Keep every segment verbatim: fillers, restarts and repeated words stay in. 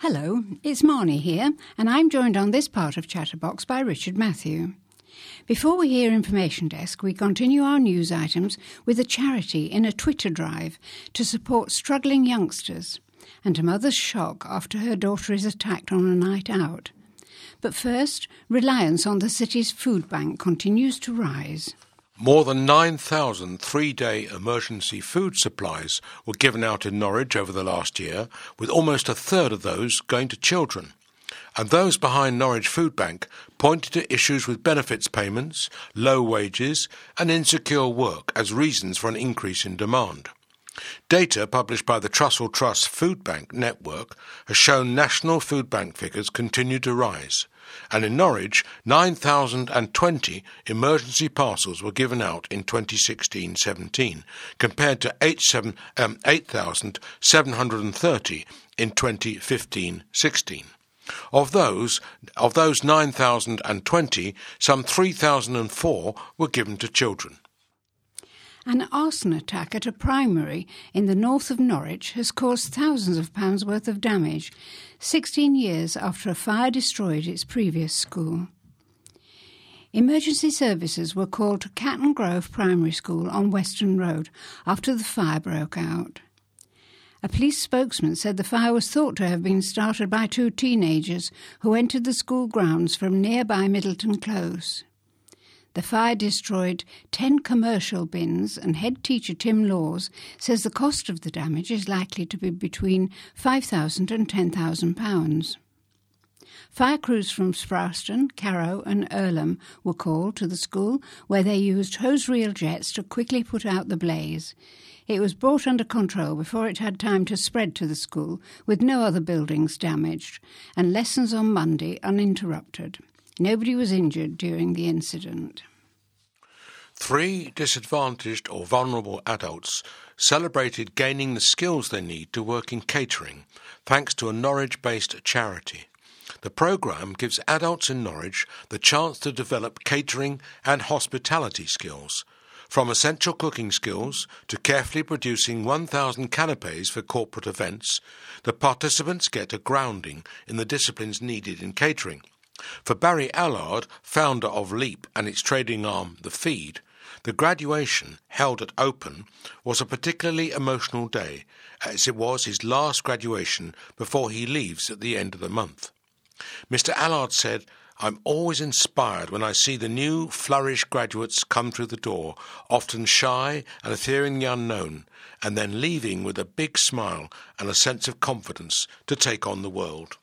Hello, it's Marnie here, and I'm joined on this part of Chatterbox by Richard Matthew. Before we hear Information Desk, we continue our news items with a charity in a Twitter drive to support struggling youngsters and a mother's shock after her daughter is attacked on a night out. But first, reliance on the city's food bank continues to rise. More than nine thousand three-day emergency food supplies were given out in Norwich over the last year, with almost a third of those going to children. And those behind Norwich Food Bank pointed to issues with benefits payments, low wages and insecure work as reasons for an increase in demand. Data published by the Trussell Trust Food Bank Network has shown national food bank figures continue to rise, and in Norwich, nine thousand twenty emergency parcels were given out in twenty sixteen seventeen, compared to eight thousand seven hundred thirty in twenty fifteen sixteen. Of those, of those nine thousand twenty, some three thousand four were given to children. An arson attack at a primary in the north of Norwich has caused thousands of pounds worth of damage, sixteen years after a fire destroyed its previous school. Emergency services were called to Catton Grove Primary School on Weston Road after the fire broke out. A police spokesman said the fire was thought to have been started by two teenagers who entered the school grounds from nearby Middleton Close. The fire destroyed ten commercial bins, and head teacher Tim Laws says the cost of the damage is likely to be between five thousand pounds and ten thousand pounds. Fire crews from Sprowston, Carrow and Earlham were called to the school, where they used hose-reel jets to quickly put out the blaze. It was brought under control before it had time to spread to the school, with no other buildings damaged, and lessons on Monday uninterrupted. Nobody was injured during the incident. Three disadvantaged or vulnerable adults celebrated gaining the skills they need to work in catering, thanks to a Norwich-based charity. The programme gives adults in Norwich the chance to develop catering and hospitality skills. From essential cooking skills to carefully producing one thousand canapes for corporate events, the participants get a grounding in the disciplines needed in catering. For Barry Allard, founder of Leap and its trading arm, The Feed, the graduation, held at Open, was a particularly emotional day, as it was his last graduation before he leaves at the end of the month. Mister Allard said, "I'm always inspired when I see the new, flourished graduates come through the door, often shy and fearing the unknown, and then leaving with a big smile and a sense of confidence to take on the world."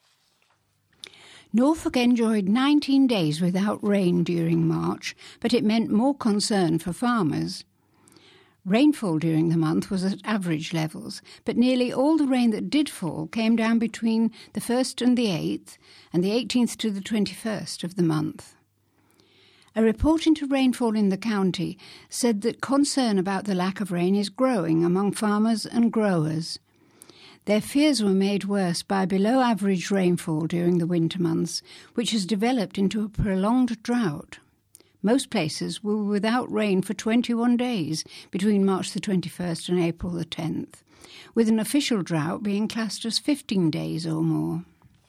Norfolk enjoyed nineteen days without rain during March, but it meant more concern for farmers. Rainfall during the month was at average levels, but nearly all the rain that did fall came down between the first and the eighth, and the eighteenth to the twenty-first of the month. A report into rainfall in the county said that concern about the lack of rain is growing among farmers and growers. Their fears were made worse by below-average rainfall during the winter months, which has developed into a prolonged drought. Most places were without rain for twenty-one days between March the twenty-first and April the tenth, with an official drought being classed as fifteen days or more.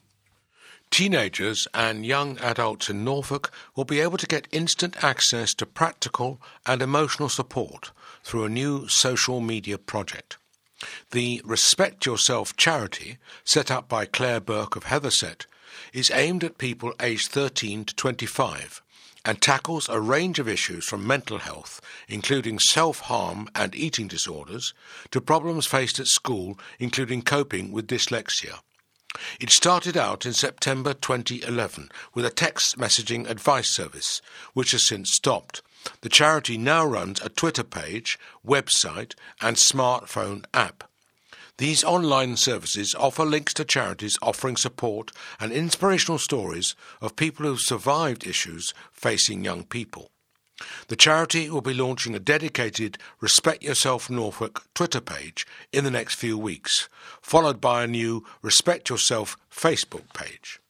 Teenagers and young adults in Norfolk will be able to get instant access to practical and emotional support through a new social media project. The Respect Yourself charity, set up by Claire Burke of Heatherset, is aimed at people aged thirteen to twenty-five and tackles a range of issues from mental health, including self-harm and eating disorders, to problems faced at school, including coping with dyslexia. It started out in September twenty eleven with a text messaging advice service, which has since stopped. The charity now runs a Twitter page, website and smartphone app. These online services offer links to charities offering support and inspirational stories of people who have survived issues facing young people. The charity will be launching a dedicated Respect Yourself Norfolk Twitter page in the next few weeks, followed by a new Respect Yourself Facebook page.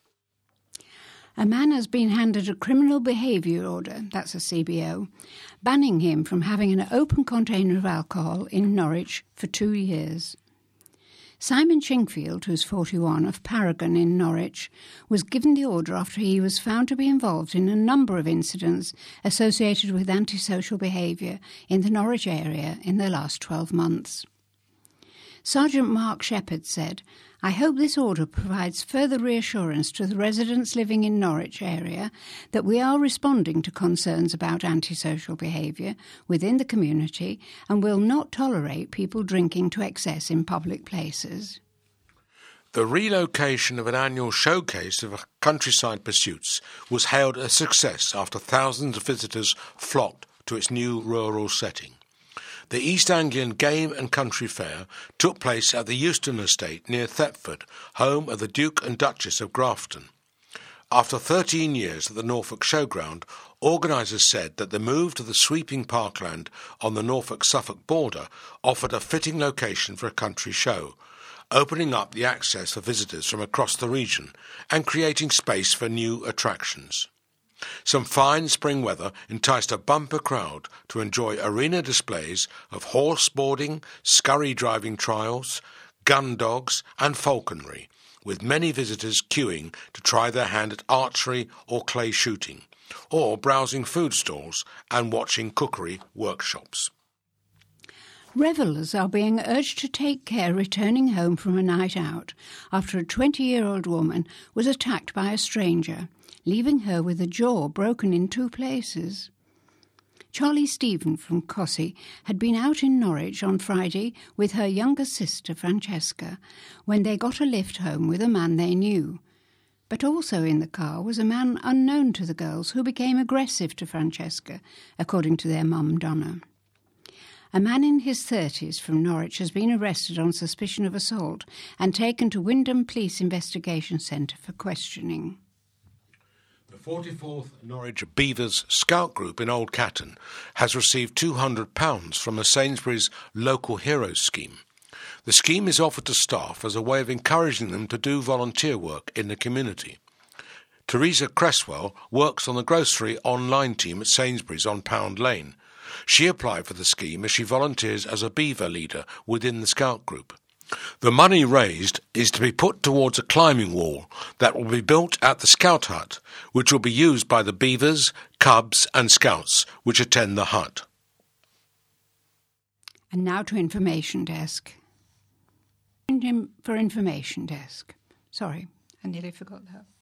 A man has been handed a criminal behaviour order, that's a C B O, banning him from having an open container of alcohol in Norwich for two years. Simon Chingfield, who's forty-one, of Paragon in Norwich, was given the order after he was found to be involved in a number of incidents associated with antisocial behaviour in the Norwich area in the last twelve months. Sergeant Mark Shepherd said, "I hope this order provides further reassurance to the residents living in Norwich area that we are responding to concerns about antisocial behaviour within the community and will not tolerate people drinking to excess in public places." The relocation of an annual showcase of countryside pursuits was hailed a success after thousands of visitors flocked to its new rural setting. The East Anglian Game and Country Fair took place at the Euston Estate near Thetford, home of the Duke and Duchess of Grafton. After thirteen years at the Norfolk Showground, organisers said that the move to the sweeping parkland on the Norfolk-Suffolk border offered a fitting location for a country show, opening up the access for visitors from across the region and creating space for new attractions. Some fine spring weather enticed a bumper crowd to enjoy arena displays of horse boarding, scurry driving trials, gun dogs and falconry, with many visitors queuing to try their hand at archery or clay shooting, or browsing food stalls and watching cookery workshops. Revellers are being urged to take care returning home from a night out after a twenty-year-old woman was attacked by a stranger, leaving her with a jaw broken in two places. Charlie Stephen from Cossey had been out in Norwich on Friday with her younger sister Francesca when they got a lift home with a man they knew. But also in the car was a man unknown to the girls who became aggressive to Francesca, according to their mum Donna. A man in his thirties from Norwich has been arrested on suspicion of assault and taken to Wyndham Police Investigation Centre for questioning. The forty-fourth Norwich Beavers Scout Group in Old Catton has received two hundred pounds from a Sainsbury's Local Heroes scheme. The scheme is offered to staff as a way of encouraging them to do volunteer work in the community. Teresa Cresswell works on the grocery online team at Sainsbury's on Pound Lane. She applied for the scheme as she volunteers as a beaver leader within the Scout Group. The money raised is to be put towards a climbing wall that will be built at the Scout Hut, which will be used by the beavers, cubs and scouts which attend the hut. And now to Information Desk. For Information Desk. Sorry, I nearly forgot that.